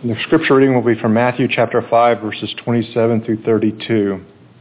The scripture reading will be from Matthew chapter 5, verses 27 through 32.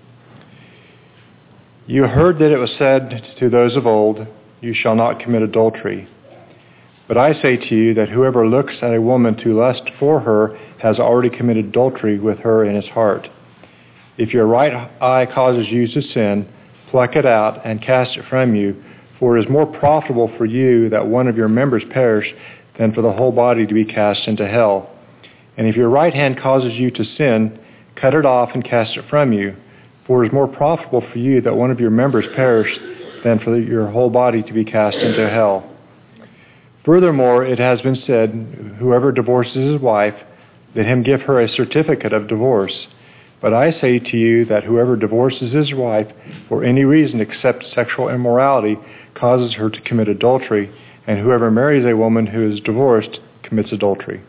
You heard that it was said to those of old, you shall not commit adultery. But I say to you that whoever looks at a woman to lust for her has already committed adultery with her in his heart. If your right eye causes you to sin, pluck it out and cast it from you, for it is more profitable for you that one of your members perish than for the whole body to be cast into hell. And if your right hand causes you to sin, cut it off and cast it from you, for it is more profitable for you that one of your members perish than for your whole body to be cast into hell. Furthermore, it has been said, whoever divorces his wife, let him give her a certificate of divorce. But I say to you that whoever divorces his wife for any reason except sexual immorality causes her to commit adultery, and whoever marries a woman who is divorced commits adultery.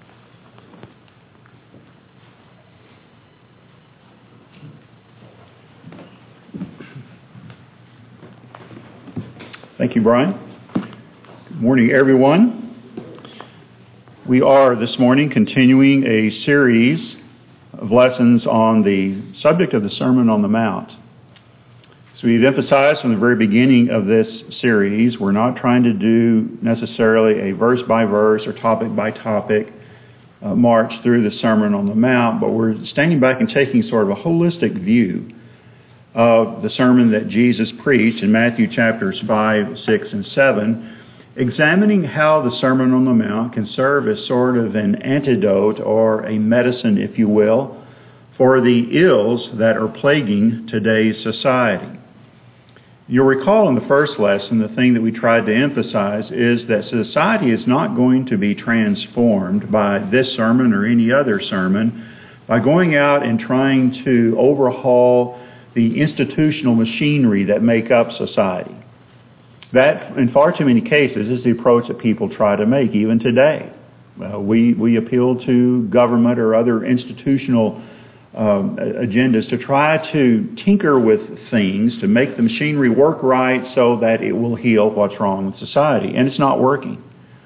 Thank you, Brian. Good morning, everyone. We are this morning continuing a series of lessons on the subject of the Sermon on the Mount. So we've emphasized from the very beginning of this series, we're not trying to do necessarily a verse-by-verse or topic-by-topic march through the Sermon on the Mount, but we're standing back and taking sort of a holistic view of the sermon that Jesus preached in Matthew chapters 5, 6, and 7, examining how the Sermon on the Mount can serve as sort of an antidote or a medicine, if you will, for the ills that are plaguing today's society. You'll recall in the first lesson, the thing that we tried to emphasize is that society is not going to be transformed by this sermon or any other sermon by going out and trying to overhaul the institutional machinery that make up society. That, in far too many cases, is the approach that people try to make, even today. We appeal to government or other institutional agendas to try to tinker with things, to make the machinery work right so that it will heal what's wrong with society. And it's not working.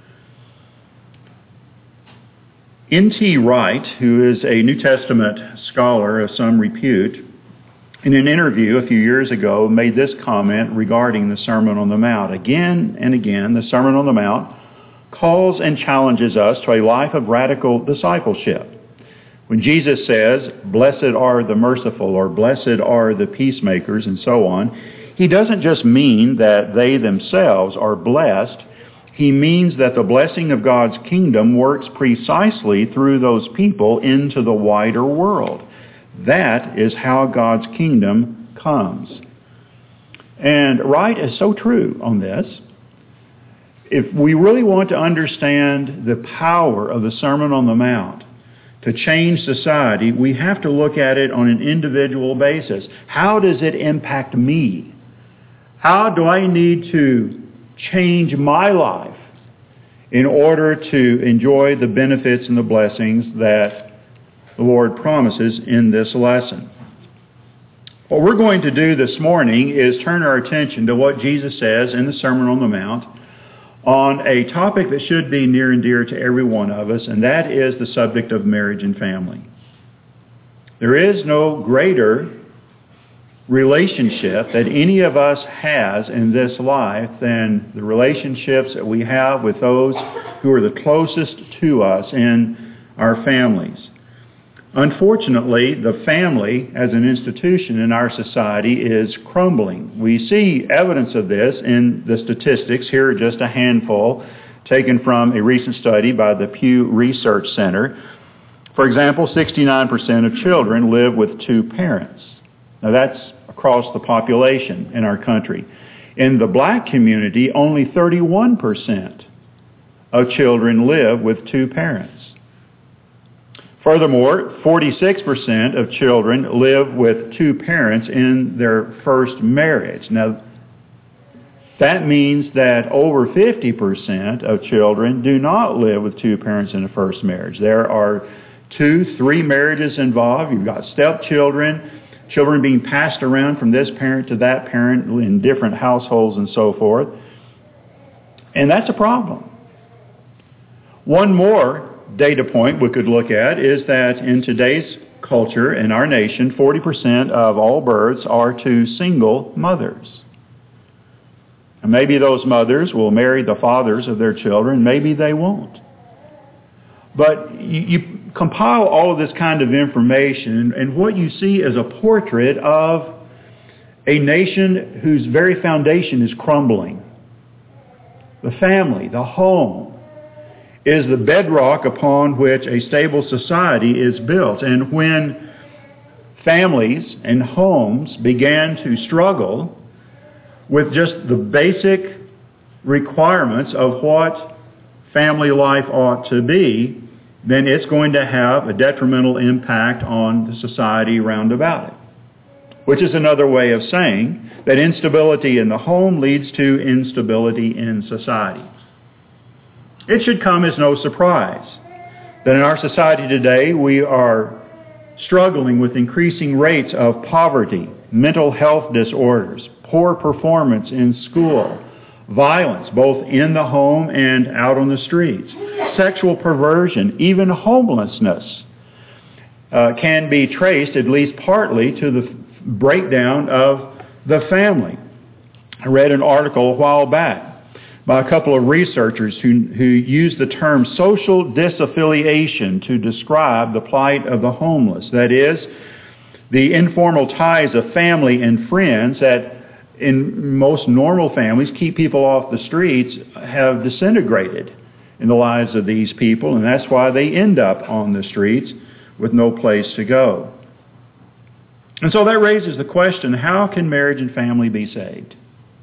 N.T. Wright, who is a New Testament scholar of some repute, in an interview a few years ago, made this comment regarding the Sermon on the Mount. Again and again, the Sermon on the Mount calls and challenges us to a life of radical discipleship. When Jesus says, blessed are the merciful, or blessed are the peacemakers, and so on, he doesn't just mean that they themselves are blessed. He means that the blessing of God's kingdom works precisely through those people into the wider world. That is how God's kingdom comes. And Wright is so true on this. If we really want to understand the power of the Sermon on the Mount to change society, we have to look at it on an individual basis. How does it impact me? How do I need to change my life in order to enjoy the benefits and the blessings that the Lord promises in this lesson? What we're going to do this morning is turn our attention to what Jesus says in the Sermon on the Mount on a topic that should be near and dear to every one of us, and that is the subject of marriage and family. There is no greater relationship that any of us has in this life than the relationships that we have with those who are the closest to us in our families. Unfortunately, the family as an institution in our society is crumbling. We see evidence of this in the statistics. Here are just a handful taken from a recent study by the Pew Research Center. For example, 69% of children live with two parents. Now that's across the population in our country. In the black community, only 31% of children live with two parents. Furthermore, 46% of children live with two parents in their first marriage. Now, that means that over 50% of children do not live with two parents in a first marriage. There are 2, 3 marriages involved. You've got stepchildren, children being passed around from this parent to that parent in different households and so forth. And that's a problem. One more data point we could look at is that in today's culture, in our nation, 40% of all births are to single mothers. And maybe those mothers will marry the fathers of their children, maybe they won't. But you compile all of this kind of information, and what you see is a portrait of a nation whose very foundation is crumbling. The family, the home, is the bedrock upon which a stable society is built. And when families and homes began to struggle with just the basic requirements of what family life ought to be, then it's going to have a detrimental impact on the society round about it. Which is another way of saying that instability in the home leads to instability in society. It should come as no surprise that in our society today we are struggling with increasing rates of poverty, mental health disorders, poor performance in school, violence both in the home and out on the streets, sexual perversion, even homelessness can be traced at least partly to the breakdown of the family. I read an article a while back by a couple of researchers who used the term social disaffiliation to describe the plight of the homeless. That is, the informal ties of family and friends that in most normal families keep people off the streets have disintegrated in the lives of these people, and that's why they end up on the streets with no place to go. And so that raises the question, how can marriage and family be saved?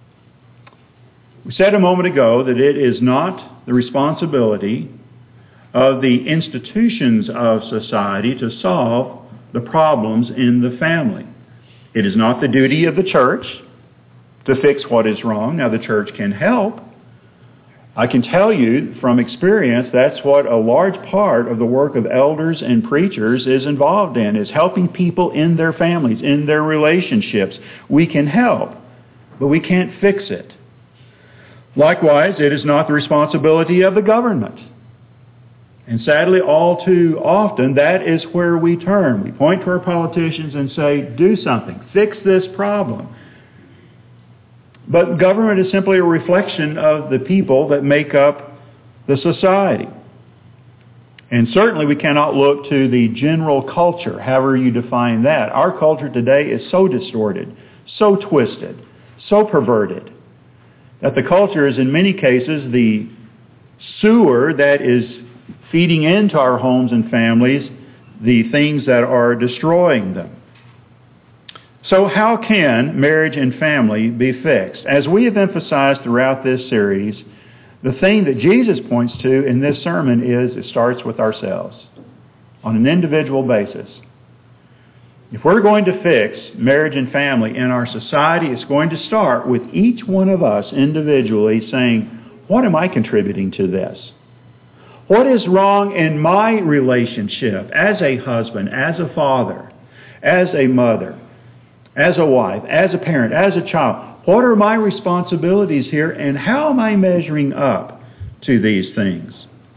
We said a moment ago that it is not the responsibility of the institutions of society to solve the problems in the family. It is not the duty of the church to fix what is wrong. Now, the church can help. I can tell you from experience that's what a large part of the work of elders and preachers is involved in, is helping people in their families, in their relationships. We can help, but we can't fix it. Likewise, it is not the responsibility of the government. And sadly, all too often, that is where we turn. We point to our politicians and say, do something, fix this problem. But government is simply a reflection of the people that make up the society. And certainly we cannot look to the general culture, however you define that. Our culture today is so distorted, so twisted, so perverted, that the culture is in many cases the sewer that is feeding into our homes and families the things that are destroying them. So how can marriage and family be fixed? As we have emphasized throughout this series, the thing that Jesus points to in this sermon is it starts with ourselves on an individual basis. If we're going to fix marriage and family in our society, it's going to start with each one of us individually saying, what am I contributing to this? What is wrong in my relationship as a husband, as a father, as a mother, as a wife, as a parent, as a child? What are my responsibilities here, and how am I measuring up to these things?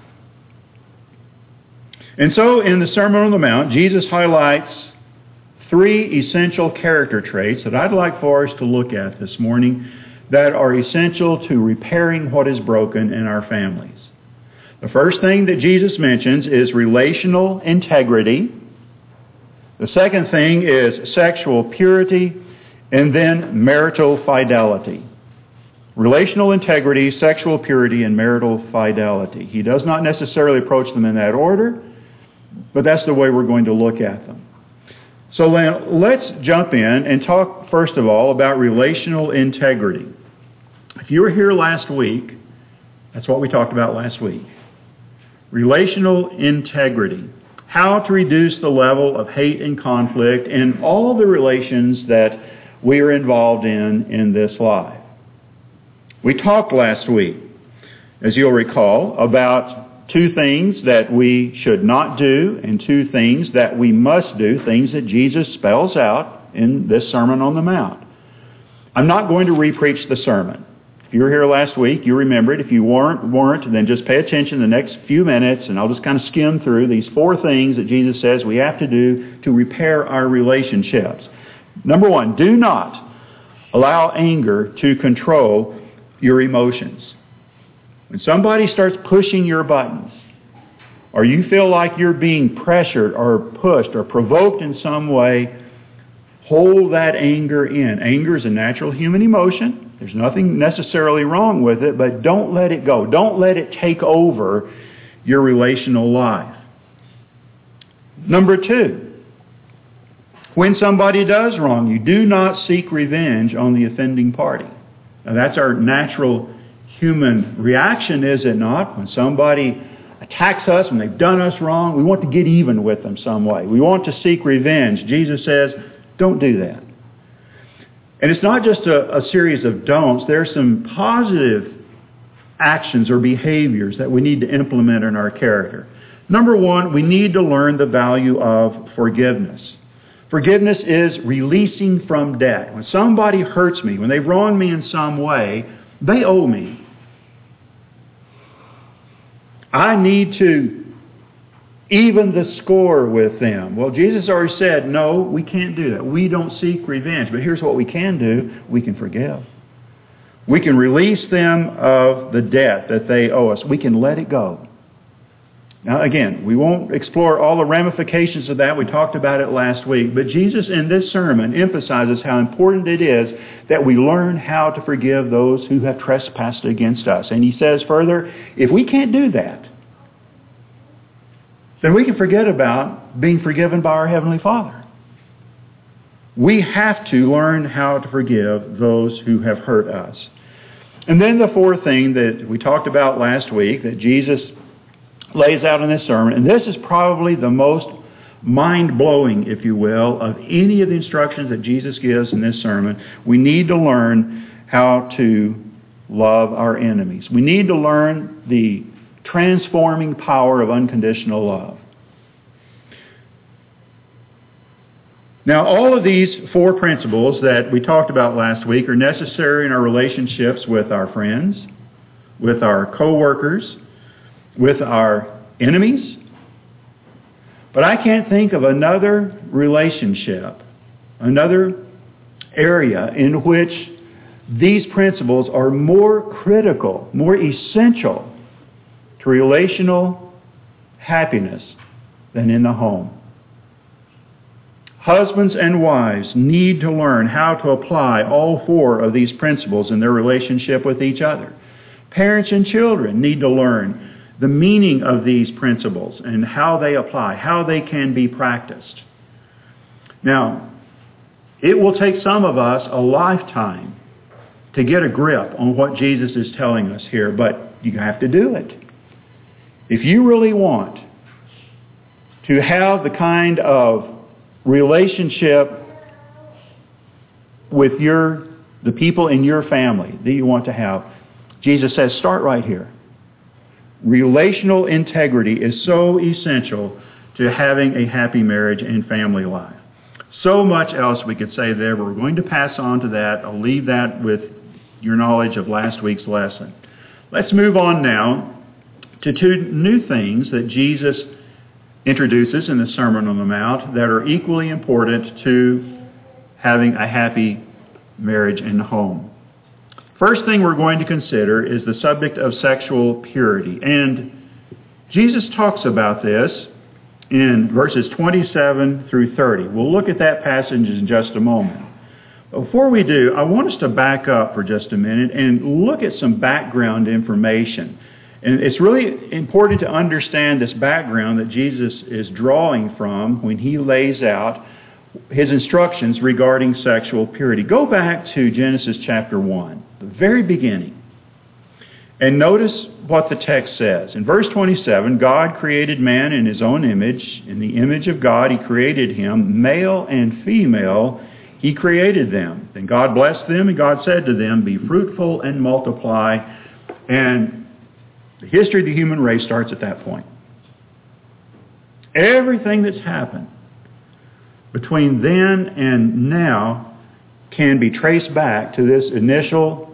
And so in the Sermon on the Mount, Jesus highlights three essential character traits that I'd like for us to look at this morning that are essential to repairing what is broken in our families. The first thing that Jesus mentions is relational integrity. The second thing is sexual purity, and then marital fidelity. Relational integrity, sexual purity, and marital fidelity. He does not necessarily approach them in that order, but that's the way we're going to look at them. So let's jump in and talk first of all about relational integrity. If you were here last week, that's what we talked about last week. Relational integrity. How to reduce the level of hate and conflict in all the relations that we are involved in this life. We talked last week, as you'll recall, about two things that we should not do and two things that we must do, things that Jesus spells out in this Sermon on the Mount. I'm not going to repreach the sermon. If you were here last week, you remember it. If you weren't, then just pay attention the next few minutes, and I'll just kind of skim through these 4 things that Jesus says we have to do to repair our relationships. Number 1, do not allow anger to control your emotions. When somebody starts pushing your buttons, or you feel like you're being pressured or pushed or provoked in some way, hold that anger in. Anger is a natural human emotion. There's nothing necessarily wrong with it, but don't let it go. Don't let it take over your relational life. Number 2, when somebody does wrong you, do not seek revenge on the offending party. Now that's our natural human reaction, is it not? When somebody attacks us, when they've done us wrong, we want to get even with them some way. We want to seek revenge. Jesus says, don't do that. And it's not just a series of don'ts. There are some positive actions or behaviors that we need to implement in our character. Number 1, we need to learn the value of forgiveness. Forgiveness is releasing from debt. When somebody hurts me, when they've wronged me in some way, they owe me. I need to even the score with them. Well, Jesus already said, no, we can't do that. We don't seek revenge. But here's what we can do. We can forgive. We can release them of the debt that they owe us. We can let it go. Now, again, we won't explore all the ramifications of that. We talked about it last week. But Jesus in this sermon emphasizes how important it is that we learn how to forgive those who have trespassed against us. And he says further, if we can't do that, then we can forget about being forgiven by our Heavenly Father. We have to learn how to forgive those who have hurt us. And then the 4th thing that we talked about last week that Jesus lays out in this sermon, and this is probably the most mind-blowing, if you will, of any of the instructions that Jesus gives in this sermon. We need to learn how to love our enemies. We need to learn the transforming power of unconditional love. Now, all of these 4 principles that we talked about last week are necessary in our relationships with our friends, with our co-workers, with our enemies. But I can't think of another relationship, another area in which these principles are more critical, more essential to relational happiness than in the home. Husbands and wives need to learn how to apply all 4 of these principles in their relationship with each other. Parents and children need to learn the meaning of these principles and how they apply, how they can be practiced. Now, it will take some of us a lifetime to get a grip on what Jesus is telling us here, but you have to do it. If you really want to have the kind of relationship with the people in your family that you want to have, Jesus says, start right here. Relational integrity is so essential to having a happy marriage and family life. So much else we could say there, but we're going to pass on to that. I'll leave that with your knowledge of last week's lesson. Let's move on now to 2 new things that Jesus introduces in the Sermon on the Mount that are equally important to having a happy marriage and home. First thing we're going to consider is the subject of sexual purity. And Jesus talks about this in verses 27 through 30. We'll look at that passage in just a moment. Before we do, I want us to back up for just a minute and look at some background information. And it's really important to understand this background that Jesus is drawing from when he lays out his instructions regarding sexual purity. Go back to Genesis chapter 1, the very beginning. And notice what the text says. In verse 27, God created man in his own image. In the image of God he created him. Male and female he created them. Then God blessed them, and God said to them, be fruitful and multiply. And the history of the human race starts at that point. Everything that's happened between then and now can be traced back to this initial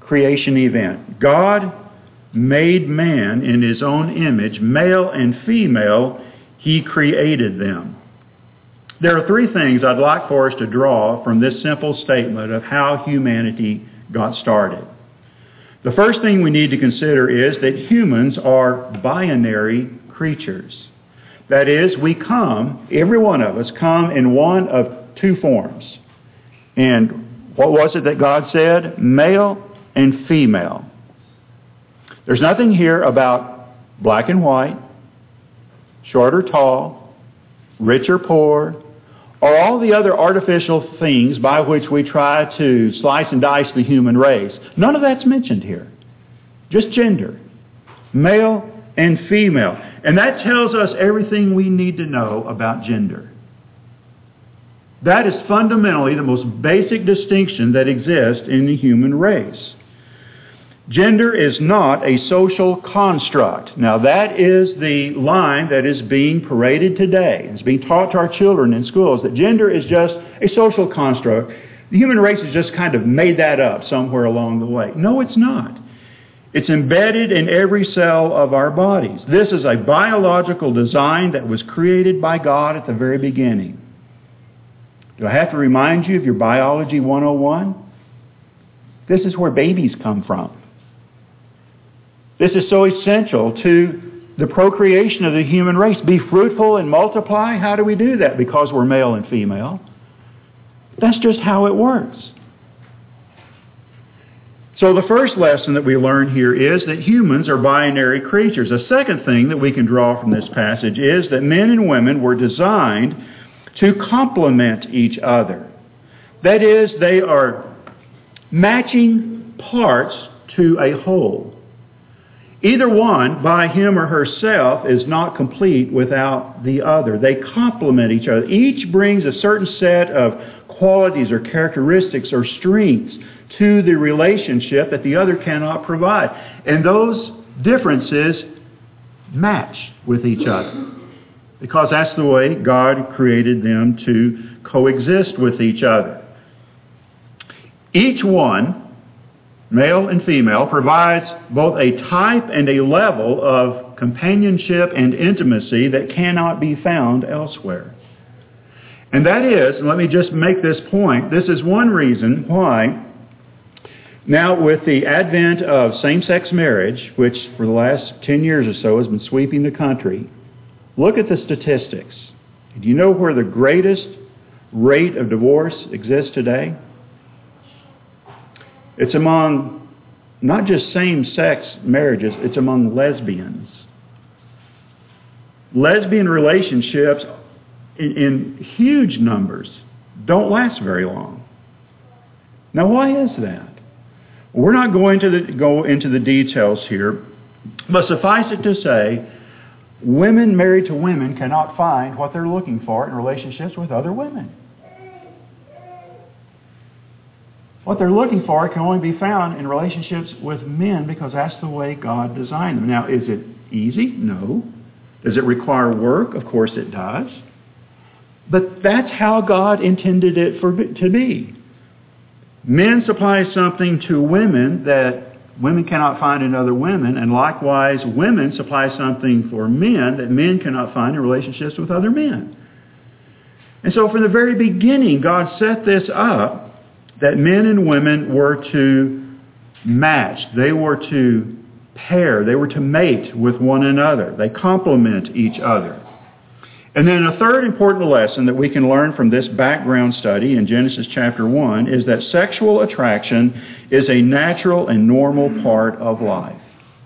creation event. God made man in his own image, male and female, he created them. There are three things I'd like for us to draw from this simple statement of how humanity got started. The first thing we need to consider is that humans are binary creatures. That is, every one of us come in one of two forms. And what was it that God said? Male and female. There's nothing here about black and white, short or tall, rich or poor, or all the other artificial things by which we try to slice and dice the human race. None of that's mentioned here. Just gender. Male and female. And that tells us everything we need to know about gender. That is fundamentally the most basic distinction that exists in the human race. Gender is not a social construct. Now that is the line that is being paraded today. It's being taught to our children in schools that gender is just a social construct. The human race has just kind of made that up somewhere along the way. No, it's not. It's embedded in every cell of our bodies. This is a biological design that was created by God at the very beginning. Do I have to remind you of your Biology 101? This is where babies come from. This is so essential to the procreation of the human race. Be fruitful and multiply. How do we do that? Because we're male and female. That's just how it works. So the first lesson that we learn here is that humans are binary creatures. A second thing that we can draw from this passage is that men and women were designed to complement each other. That is, they are matching parts to a whole. Either one, by him or herself, is not complete without the other. They complement each other. Each brings a certain set of qualities or characteristics or strengths to the relationship that the other cannot provide. And those differences match with each other, because that's the way God created them to coexist with each other. Each one, male and female, provides both a type and a level of companionship and intimacy that cannot be found elsewhere. And that is, and let me just make this point, this is one reason why now with the advent of same-sex marriage, which for the last 10 years or so has been sweeping the country, look at the statistics. Do you know where the greatest rate of divorce exists today? It's among not just same-sex marriages, it's among lesbians. Lesbian relationships in huge numbers don't last very long. Now why is that? We're not going to go into the details here, but suffice it to say, women married to women cannot find what they're looking for in relationships with other women. What they're looking for can only be found in relationships with men because that's the way God designed them. Now, is it easy? No. Does it require work? Of course it does. But that's how God intended it to be. Men supply something to women that women cannot find in other women, and likewise women supply something for men that men cannot find in relationships with other men. And so from the very beginning, God set this up that men and women were to match. They were to pair. They were to mate with one another. They complement each other. And then a third important lesson that we can learn from this background study in Genesis chapter 1 is that sexual attraction is a natural and normal part of life.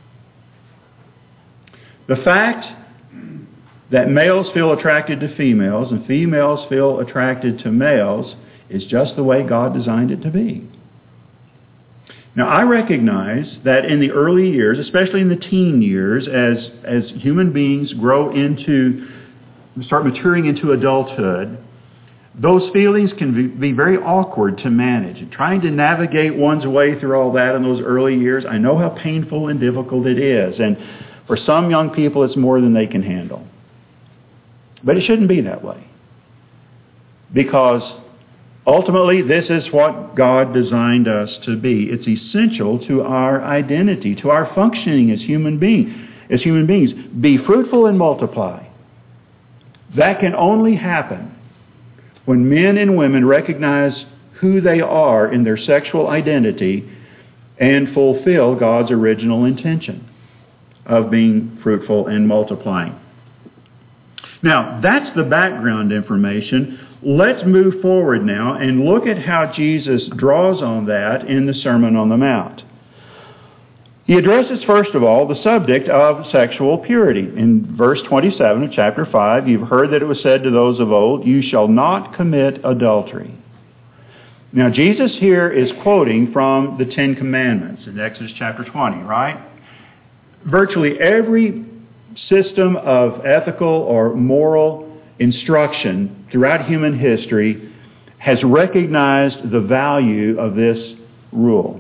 The fact that males feel attracted to females and females feel attracted to males is just the way God designed it to be. Now, I recognize that in the early years, especially in the teen years, as human beings start maturing into adulthood, those feelings can be very awkward to manage. And trying to navigate one's way through all that in those early years, I know how painful and difficult it is. And for some young people, it's more than they can handle. But it shouldn't be that way. Because Ultimately, this is what God designed us to be. It's essential to our identity, to our functioning as human beings. Be fruitful and multiply. That can only happen when men and women recognize who they are in their sexual identity and fulfill God's original intention of being fruitful and multiplying. Now, that's the background information. Let's move forward now and look at how Jesus draws on that in the Sermon on the Mount. He addresses, first of all, the subject of sexual purity. In verse 27 of chapter 5, you've heard that it was said to those of old, "You shall not commit adultery." Now, Jesus here is quoting from the Ten Commandments in Exodus chapter 20, right? Virtually every system of ethical or moral instruction throughout human history has recognized the value of this rule.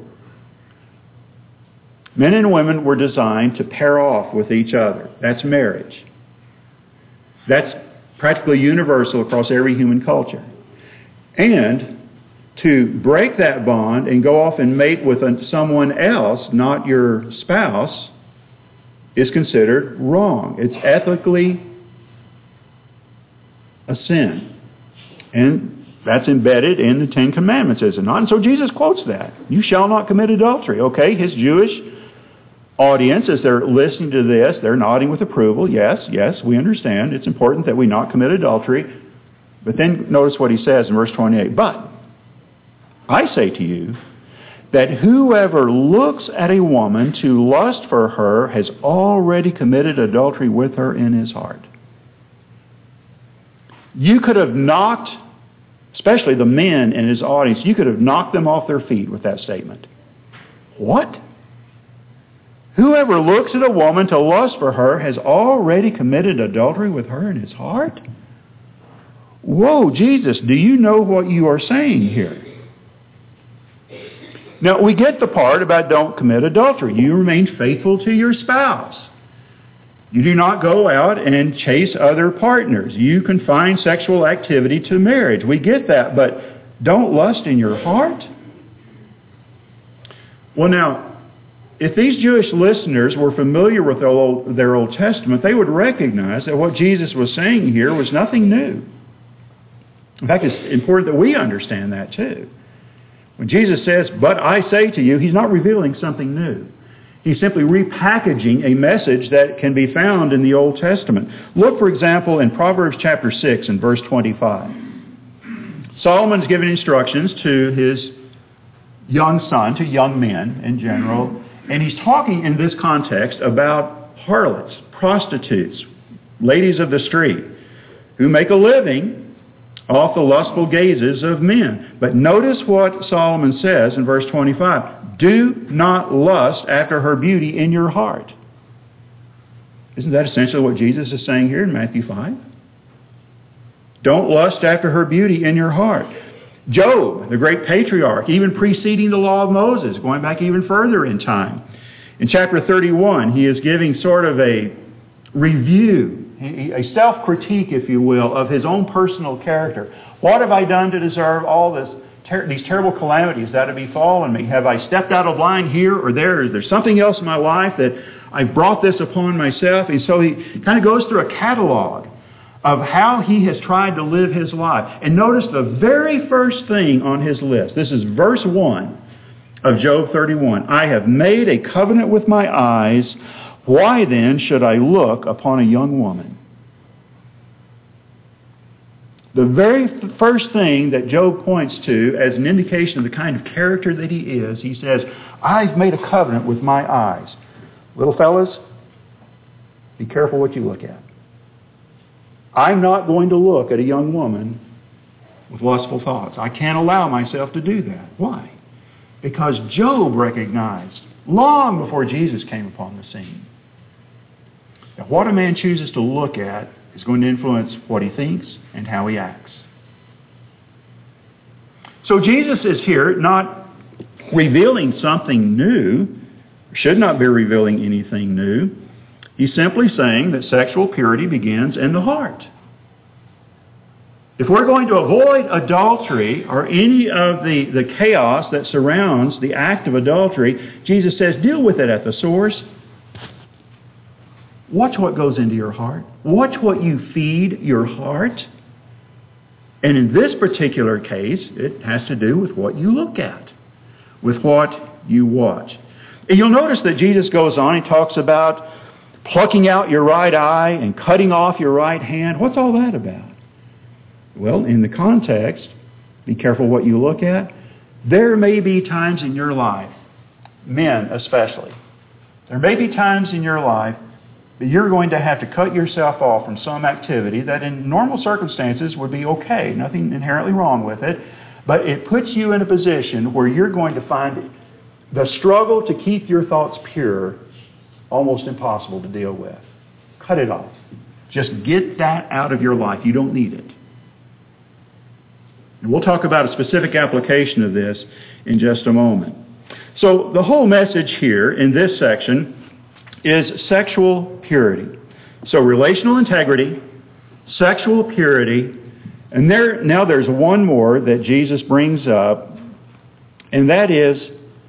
Men and women were designed to pair off with each other. That's marriage. That's practically universal across every human culture. And to break that bond and go off and mate with someone else, not your spouse, is considered wrong. It's ethically a sin. And that's embedded in the Ten Commandments, is it not? And so Jesus quotes that. You shall not commit adultery. Okay, his Jewish audience, as they're listening to this, they're nodding with approval. Yes, we understand. It's important that we not commit adultery. But then notice what he says in verse 28. But I say to you that whoever looks at a woman to lust for her has already committed adultery with her in his heart. You could have knocked, especially the men in his audience, you could have knocked them off their feet with that statement. What? Whoever looks at a woman to lust for her has already committed adultery with her in his heart? Whoa, Jesus, do you know what you are saying here? Now, we get the part about don't commit adultery. You remain faithful to your spouse. You do not go out and chase other partners. You confine sexual activity to marriage. We get that, but don't lust in your heart? Well, now, if these Jewish listeners were familiar with their Old Testament, they would recognize that what Jesus was saying here was nothing new. In fact, it's important that we understand that too. When Jesus says, but I say to you, he's not revealing something new. He's simply repackaging a message that can be found in the Old Testament. Look, for example, in Proverbs chapter 6 and verse 25. Solomon's given instructions to his young son, to young men in general, and he's talking in this context about harlots, prostitutes, ladies of the street, who make a living off the lustful gazes of men. But notice what Solomon says in verse 25. Do not lust after her beauty in your heart. Isn't that essentially what Jesus is saying here in Matthew 5? Don't lust after her beauty in your heart. Job, the great patriarch, even preceding the law of Moses, going back even further in time. In chapter 31, he is giving sort of a review, a self-critique, if you will, of his own personal character. What have I done to deserve all these terrible calamities that have befallen me? Have I stepped out of line here or there? Is there something else in my life that I've brought this upon myself? And so he kind of goes through a catalog of how he has tried to live his life. And notice the very first thing on his list. This is verse 1 of Job 31. I have made a covenant with my eyes. Why then should I look upon a young woman? The very first thing that Job points to as an indication of the kind of character that he is, he says, I've made a covenant with my eyes. Little fellas, be careful what you look at. I'm not going to look at a young woman with lustful thoughts. I can't allow myself to do that. Why? Because Job recognized long before Jesus came upon the scene that what a man chooses to look at is going to influence what he thinks and how he acts. So Jesus is here not revealing something new, should not be revealing anything new. He's simply saying that sexual purity begins in the heart. If we're going to avoid adultery or any of the chaos that surrounds the act of adultery, Jesus says, deal with it at the source. Watch what goes into your heart. Watch what you feed your heart. And in this particular case, it has to do with what you look at, with what you watch. And you'll notice that Jesus goes on, he talks about plucking out your right eye and cutting off your right hand. What's all that about? Well, in the context, be careful what you look at. There may be times in your life, men especially, there may be times in your life that you're going to have to cut yourself off from some activity that in normal circumstances would be okay, nothing inherently wrong with it, but it puts you in a position where you're going to find the struggle to keep your thoughts pure almost impossible to deal with. Cut it off. Just get that out of your life. You don't need it. And we'll talk about a specific application of this in just a moment. So the whole message here in this section is sexual purity. So relational integrity, sexual purity, and now there's one more that Jesus brings up, and that is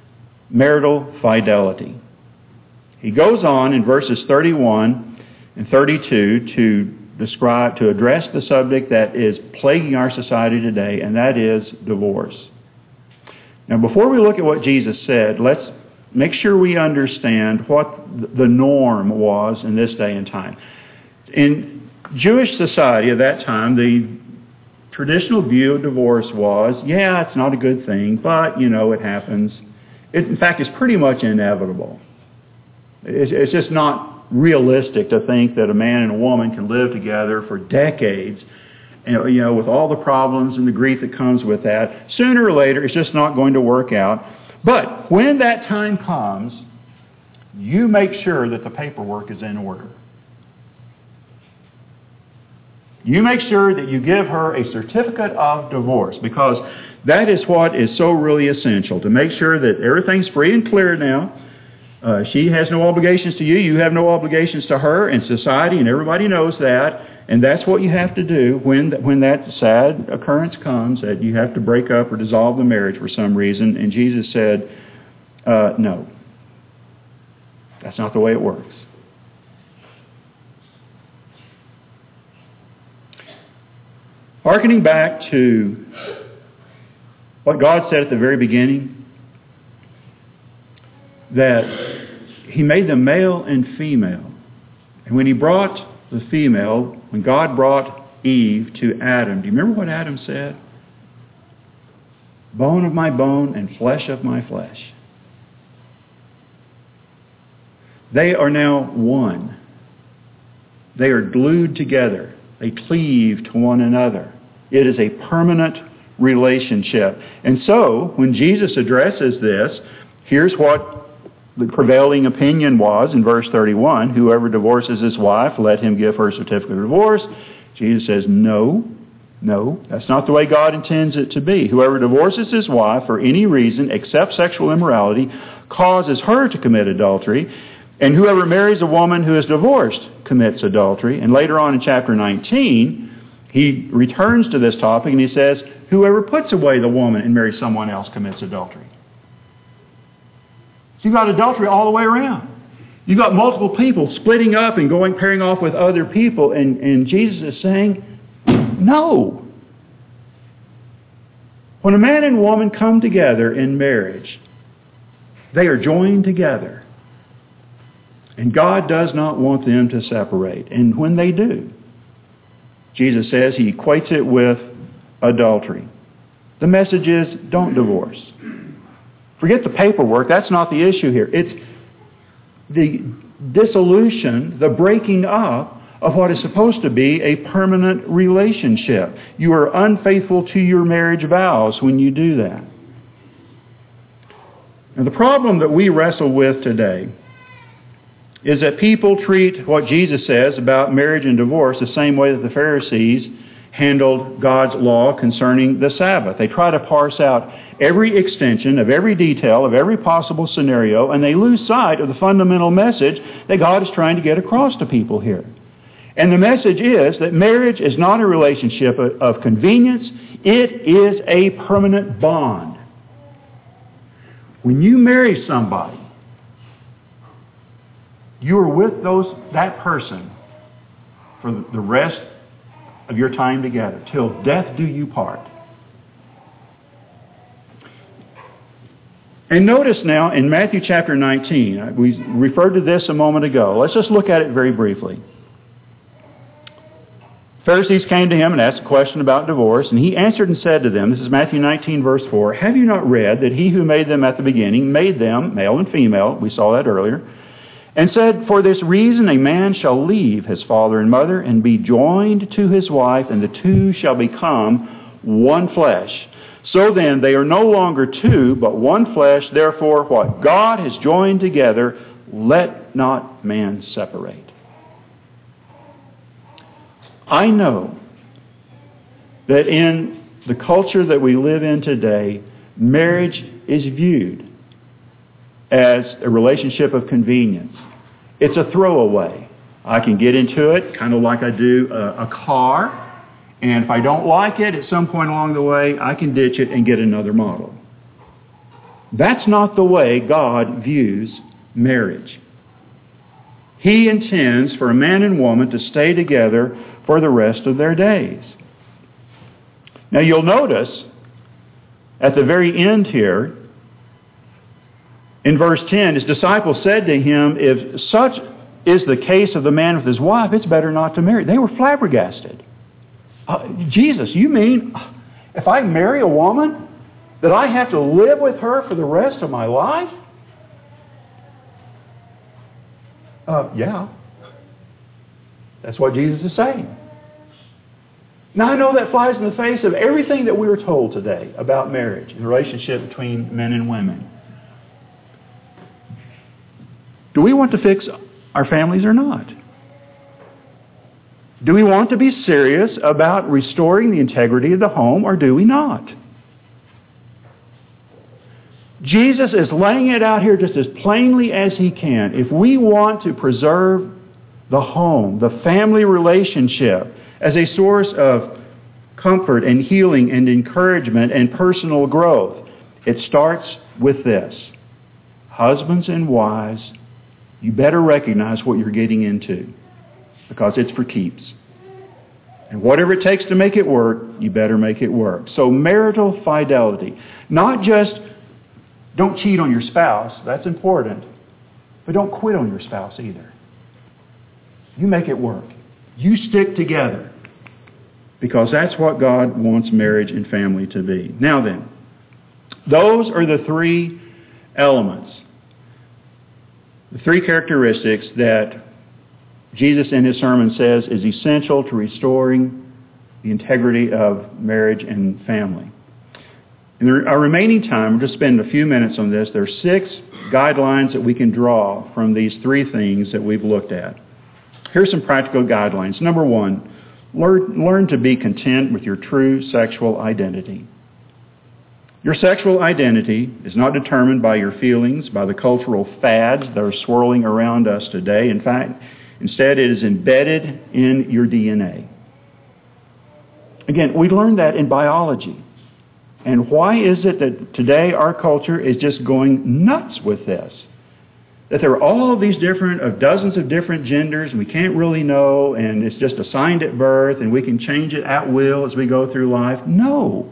marital fidelity. He goes on in verses 31 and 32 to address the subject that is plaguing our society today, and that is divorce. Now, before we look at what Jesus said, let's make sure we understand what the norm was in this day and time. In Jewish society at that time, the traditional view of divorce was, yeah, it's not a good thing, but, it happens. In fact, it's pretty much inevitable. It's just not realistic to think that a man and a woman can live together for decades, with all the problems and the grief that comes with that. Sooner or later, it's just not going to work out. But when that time comes, you make sure that the paperwork is in order. You make sure that you give her a certificate of divorce, because that is what is so really essential, to make sure that everything's free and clear now. She has no obligations to you. You have no obligations to her and society, and everybody knows that. And that's what you have to do when that sad occurrence comes, that you have to break up or dissolve the marriage for some reason. And Jesus said, no. That's not the way it works. Hearkening back to what God said at the very beginning, that He made them male and female. And when He brought the female, when God brought Eve to Adam, do you remember what Adam said? Bone of my bone and flesh of my flesh. They are now one. They are glued together. They cleave to one another. It is a permanent relationship. And so, when Jesus addresses this, here's what the prevailing opinion was in verse 31. Whoever divorces his wife, let him give her a certificate of divorce. Jesus says, no, that's not the way God intends it to be. Whoever divorces his wife for any reason except sexual immorality causes her to commit adultery. And whoever marries a woman who is divorced commits adultery. And later on in chapter 19, he returns to this topic and he says, whoever puts away the woman and marries someone else commits adultery. So you've got adultery all the way around. You've got multiple people splitting up and pairing off with other people. And Jesus is saying, no. When a man and woman come together in marriage, they are joined together. And God does not want them to separate. And when they do, Jesus says He equates it with adultery. The message is, don't divorce. Forget the paperwork. That's not the issue here. It's the dissolution, the breaking up of what is supposed to be a permanent relationship. You are unfaithful to your marriage vows when you do that. Now, the problem that we wrestle with today is that people treat what Jesus says about marriage and divorce the same way that the Pharisees handled God's law concerning the Sabbath. They try to parse out every extension of every detail of every possible scenario, and they lose sight of the fundamental message that God is trying to get across to people here. And the message is that marriage is not a relationship of convenience. It is a permanent bond. When you marry somebody, you are with that person for the rest of your time together, till death do you part. And notice now in Matthew chapter 19, we referred to this a moment ago. Let's just look at it very briefly. Pharisees came to him and asked a question about divorce, and he answered and said to them, this is Matthew 19 verse 4, have you not read that he who made them at the beginning made them, male and female, we saw that earlier, and said, for this reason a man shall leave his father and mother and be joined to his wife, and the two shall become one flesh. So then they are no longer two, but one flesh. Therefore what God has joined together, let not man separate. I know that in the culture that we live in today, marriage is viewed as a relationship of convenience. It's a throwaway. I can get into it kind of like I do a car, and if I don't like it, at some point along the way, I can ditch it and get another model. That's not the way God views marriage. He intends for a man and woman to stay together for the rest of their days. Now you'll notice at the very end here, in verse 10, his disciples said to him, if such is the case of the man with his wife, it's better not to marry. They were flabbergasted. Jesus, you mean if I marry a woman that I have to live with her for the rest of my life? Yeah. That's what Jesus is saying. Now I know that flies in the face of everything that we were told today about marriage and the relationship between men and women. Do we want to fix our families or not? Do we want to be serious about restoring the integrity of the home or do we not? Jesus is laying it out here just as plainly as he can. If we want to preserve the home, the family relationship, as a source of comfort and healing and encouragement and personal growth, it starts with this. Husbands and wives, you better recognize what you're getting into, because it's for keeps. And whatever it takes to make it work, you better make it work. So marital fidelity, not just don't cheat on your spouse, that's important, but don't quit on your spouse either. You make it work. You stick together, because that's what God wants marriage and family to be. Now then, those are the three elements, the three characteristics that Jesus in his sermon says is essential to restoring the integrity of marriage and family. In our remaining time, we'll just spend a few minutes on this. There are 6 guidelines that we can draw from these 3 things that we've looked at. Here's some practical guidelines. Number 1, learn to be content with your true sexual identity. Your sexual identity is not determined by your feelings, by the cultural fads that are swirling around us today. In fact, instead it is embedded in your DNA. Again, we learned that in biology. And why is it that today our culture is just going nuts with this? That there are all of these dozens of different genders, and we can't really know, and it's just assigned at birth, and we can change it at will as we go through life. No.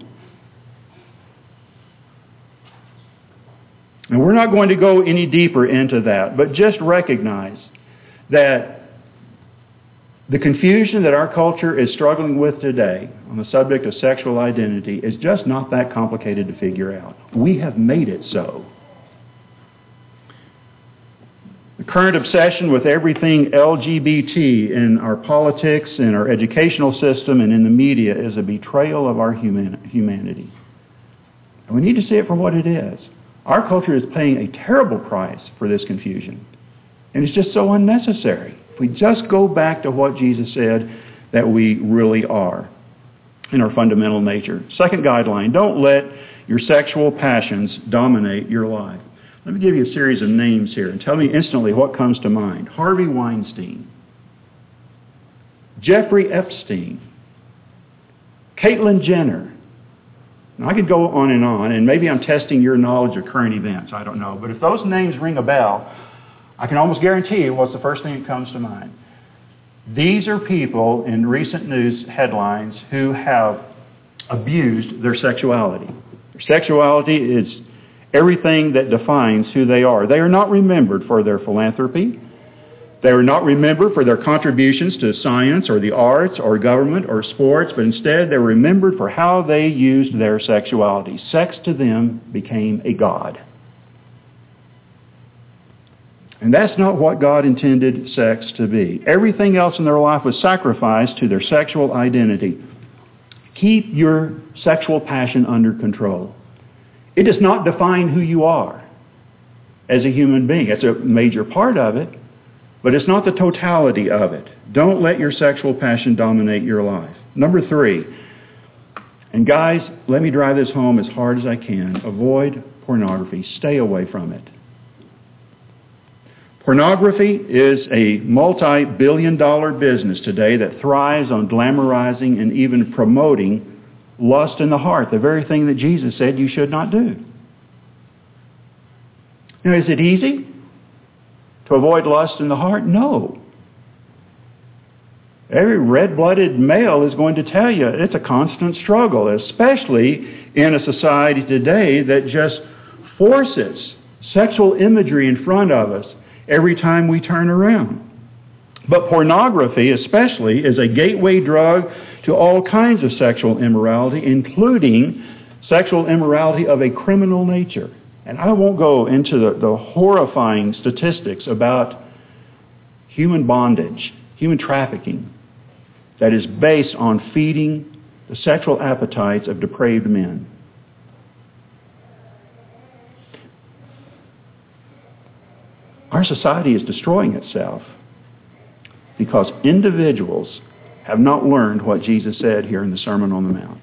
And we're not going to go any deeper into that, but just recognize that the confusion that our culture is struggling with today on the subject of sexual identity is just not that complicated to figure out. We have made it so. The current obsession with everything LGBT in our politics, in our educational system, and in the media is a betrayal of our humanity. And we need to see it for what it is. Our culture is paying a terrible price for this confusion. And it's just so unnecessary. If we just go back to what Jesus said that we really are in our fundamental nature. Second guideline, don't let your sexual passions dominate your life. Let me give you a series of names here and tell me instantly what comes to mind. Harvey Weinstein. Jeffrey Epstein, Caitlyn Jenner. Now, I could go on, and maybe I'm testing your knowledge of current events. I don't know. But if those names ring a bell, I can almost guarantee you what's the first thing that comes to mind. These are people in recent news headlines who have abused their sexuality. Their sexuality is everything that defines who they are. They are not remembered for their philanthropy. They are not remembered for their contributions to science or the arts or government or sports, but instead they're remembered for how they used their sexuality. Sex to them became a god. And that's not what God intended sex to be. Everything else in their life was sacrificed to their sexual identity. Keep your sexual passion under control. It does not define who you are as a human being. It's a major part of it, but it's not the totality of it. Don't let your sexual passion dominate your life. Number 3, and guys, let me drive this home as hard as I can. Avoid pornography. Stay away from it. Pornography is a multi-billion-dollar business today that thrives on glamorizing and even promoting lust in the heart, the very thing that Jesus said you should not do. Now, is it easy to avoid lust in the heart? No. Every red-blooded male is going to tell you it's a constant struggle, especially in a society today that just forces sexual imagery in front of us every time we turn around. But pornography especially is a gateway drug to all kinds of sexual immorality, including sexual immorality of a criminal nature. And I won't go into the horrifying statistics about human bondage, human trafficking, that is based on feeding the sexual appetites of depraved men. Our society is destroying itself because individuals have not learned what Jesus said here in the Sermon on the Mount.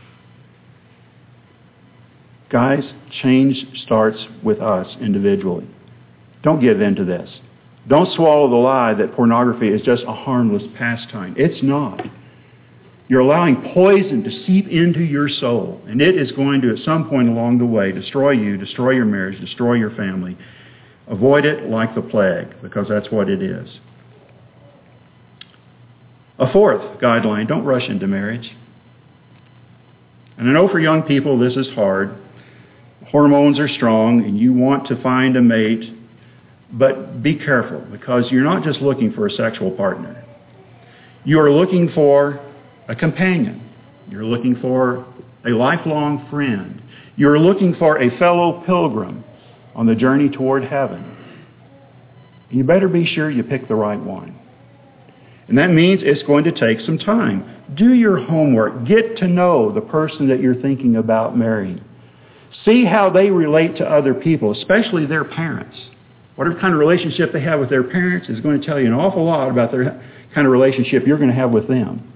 Guys, change starts with us individually. Don't give in to this. Don't swallow the lie that pornography is just a harmless pastime. It's not. You're allowing poison to seep into your soul, and it is going to, at some point along the way, destroy you, destroy your marriage, destroy your family. Avoid it like the plague, because that's what it is. A 4th guideline, don't rush into marriage. And I know for young people this is hard. Hormones are strong and you want to find a mate, but be careful because you're not just looking for a sexual partner. You are looking for a companion. You're looking for a lifelong friend. You're looking for a fellow pilgrim on the journey toward heaven. You better be sure you pick the right one. And that means it's going to take some time. Do your homework. Get to know the person that you're thinking about marrying. See how they relate to other people, especially their parents. Whatever kind of relationship they have with their parents is going to tell you an awful lot about their kind of relationship you're going to have with them.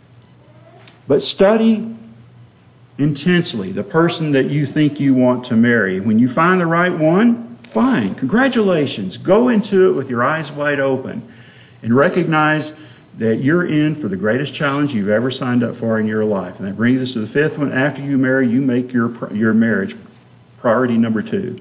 But study intensely the person that you think you want to marry. When you find the right one, fine. Congratulations. Go into it with your eyes wide open and recognize that you're in for the greatest challenge you've ever signed up for in your life. And that brings us to the 5th one. After you marry, you make your marriage priority number 2.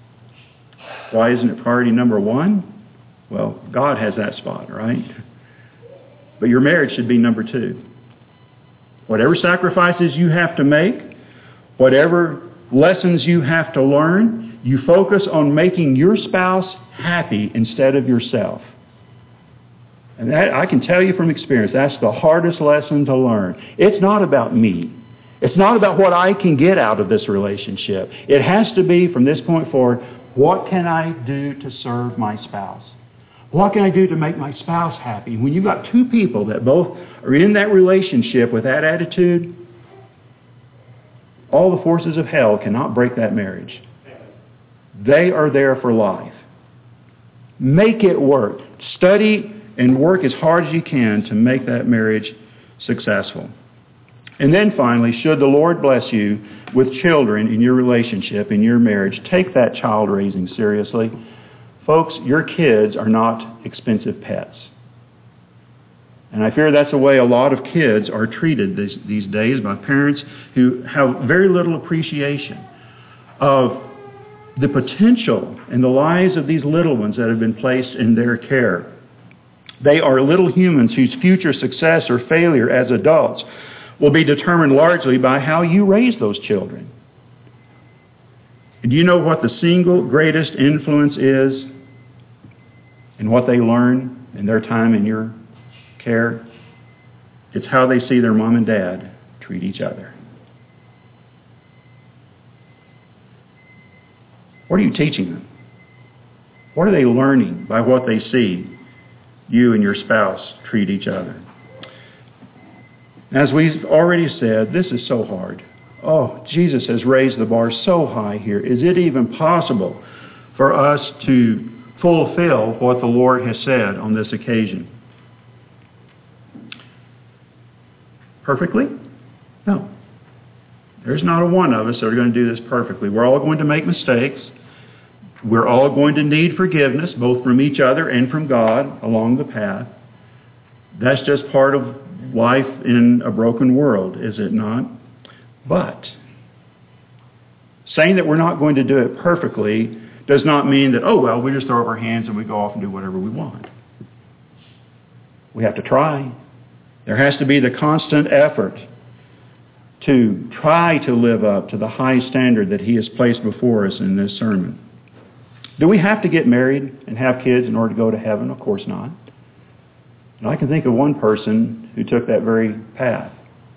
Why isn't it priority number 1? Well, God has that spot, right? But your marriage should be number 2. Whatever sacrifices you have to make, whatever lessons you have to learn, you focus on making your spouse happy instead of yourself. And that, I can tell you from experience, that's the hardest lesson to learn. It's not about me. It's not about what I can get out of this relationship. It has to be, from this point forward, what can I do to serve my spouse? What can I do to make my spouse happy? When you've got 2 people that both are in that relationship with that attitude, all the forces of hell cannot break that marriage. They are there for life. Make it work. Study and work as hard as you can to make that marriage successful. And then finally, should the Lord bless you with children in your relationship, in your marriage, take that child raising seriously. Folks, your kids are not expensive pets. And I fear that's the way a lot of kids are treated these days by parents who have very little appreciation of the potential in the lives of these little ones that have been placed in their care. They are little humans whose future success or failure as adults will be determined largely by how you raise those children. And do you know what the single greatest influence is in what they learn in their time in your care? It's how they see their mom and dad treat each other. What are you teaching them? What are they learning by what they see you and your spouse treat each other? As we've already said, this is so hard. Oh, Jesus has raised the bar so high here. Is it even possible for us to fulfill what the Lord has said on this occasion? Perfectly? No. There's not a one of us that are going to do this perfectly. We're all going to make mistakes. We're all going to need forgiveness, both from each other and from God along the path. That's just part of life in a broken world, is it not? But saying that we're not going to do it perfectly does not mean that, oh, well, we just throw up our hands and we go off and do whatever we want. We have to try. There has to be the constant effort to try to live up to the high standard that He has placed before us in this sermon. Do we have to get married and have kids in order to go to heaven? Of course not. And I can think of one person who took that very path.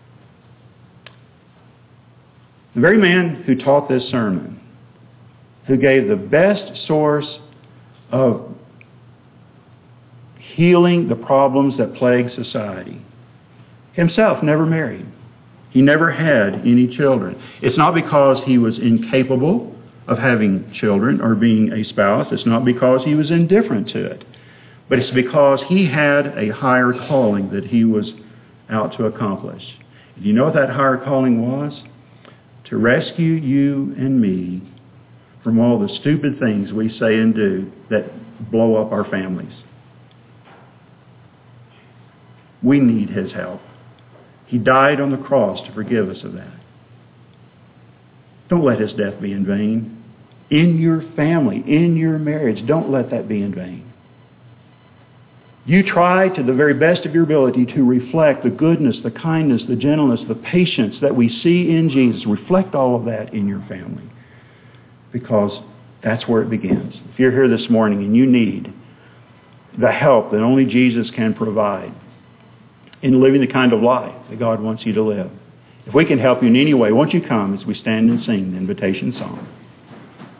The very man who taught this sermon, who gave the best source of healing the problems that plague society, himself never married. He never had any children. It's not because he was incapable of having children or being a spouse. It's not because he was indifferent to it. But it's because he had a higher calling that he was out to accomplish. Do you know what that higher calling was? To rescue you and me from all the stupid things we say and do that blow up our families. We need His help. He died on the cross to forgive us of that. Don't let His death be in vain. In your family, in your marriage, don't let that be in vain. You try to the very best of your ability to reflect the goodness, the kindness, the gentleness, the patience that we see in Jesus. Reflect all of that in your family, because that's where it begins. If you're here this morning and you need the help that only Jesus can provide in living the kind of life that God wants you to live, if we can help you in any way, won't you come as we stand and sing the invitation song?